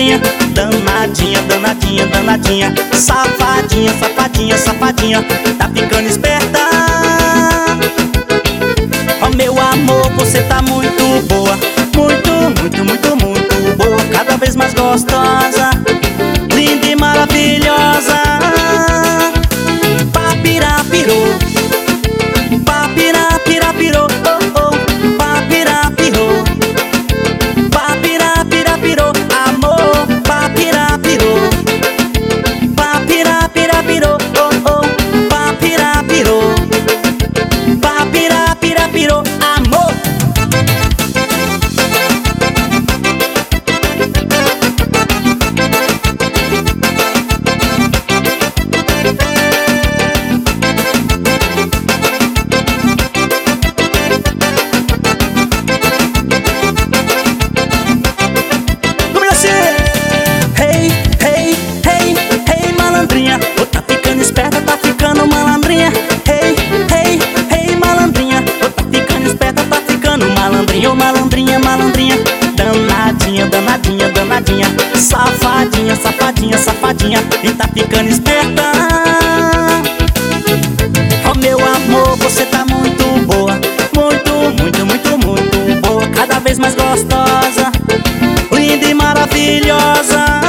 malandrinha, danadinha, danadinha, danadinha, safadinha, safadinha, safadinha, tá ficando esperta. Oh meu amor, você tá muito boa, muito, muito, muito, muito boa, cada vez mais gostosa, linda e maravilhosa. Papirapirô, papirapirapirô, oh oh, papirapirô, papirapirapirô, amor, papirapirô, papirapirapirô, oh oh, papirapirô, papirapirapirô, amor. Tá ficando malandrinha, hey, hey, hey, malandrinha. Oh, tá ficando esperta, tá ficando malandrinha. Oh, malandrinha, malandrinha, danadinha, danadinha, danadinha, safadinha, safadinha, safadinha, e tá ficando esperta. Oh meu amor, você tá muito boa, muito, muito, muito, muito boa, cada vez mais gostosa, linda e maravilhosa.